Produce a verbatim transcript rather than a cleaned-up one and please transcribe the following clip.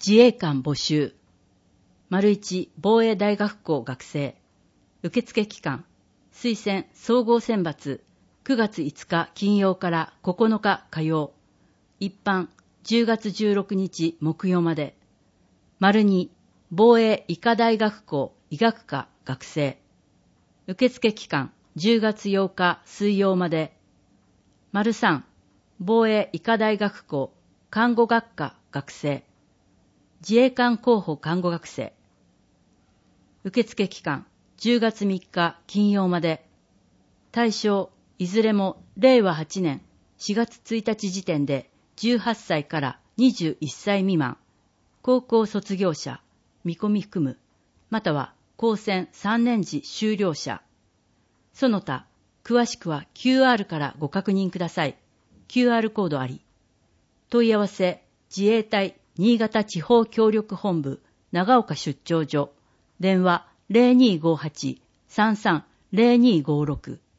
自衛官募集。丸一防衛大学校学生。受付期間。推薦総合選抜くがついつか金曜からここのか火曜。一般じゅうがつじゅうろくにち木曜まで。丸二防衛医科大学校医学科学生。受付期間じゅうがつようか水曜まで。丸三防衛医科大学校看護学科学生。自衛官候補看護学生。受付期間じゅうがつみっか金曜まで。対象いずれもれいわはちねんしがつついたち時点でじゅうはっさいからにじゅういっさい未満、高校卒業者、見込み含む、または高専さんねん時修了者。その他、詳しくは キューアール からご確認ください。キューアール コードあり。問い合わせ、自衛隊新潟地方協力本部長岡出張所。電話 ゼロにーごーはち さんさんゼロにーごーろく。